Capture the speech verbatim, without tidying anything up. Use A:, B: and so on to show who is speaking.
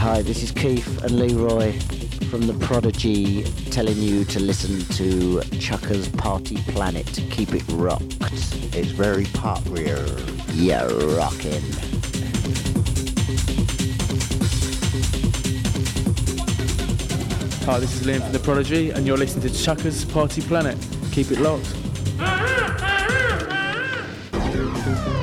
A: Hi, this is Keith and Leroy from The Prodigy telling you to listen to Chucker's Party Planet. Keep it rocked.
B: It's very popular.
A: Yeah, rockin'.
C: Hi, this is Liam from The Prodigy and you're listening to Chucker's Party Planet. Keep it locked.